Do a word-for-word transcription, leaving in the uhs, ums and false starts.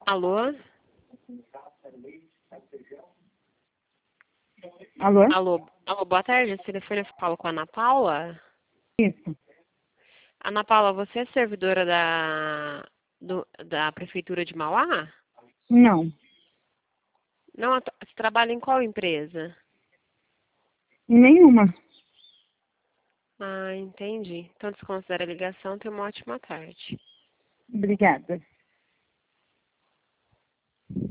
Alô? Alô? Alô? Alô, boa tarde. Esse telefone eu falo com a Ana Paula? Isso. Ana Paula, você é servidora da, do, da Prefeitura de Mauá? Não. Não, você trabalha em qual empresa? Nenhuma. Ah, entendi. Então desconsidera a ligação. Tenha uma ótima tarde. Obrigada.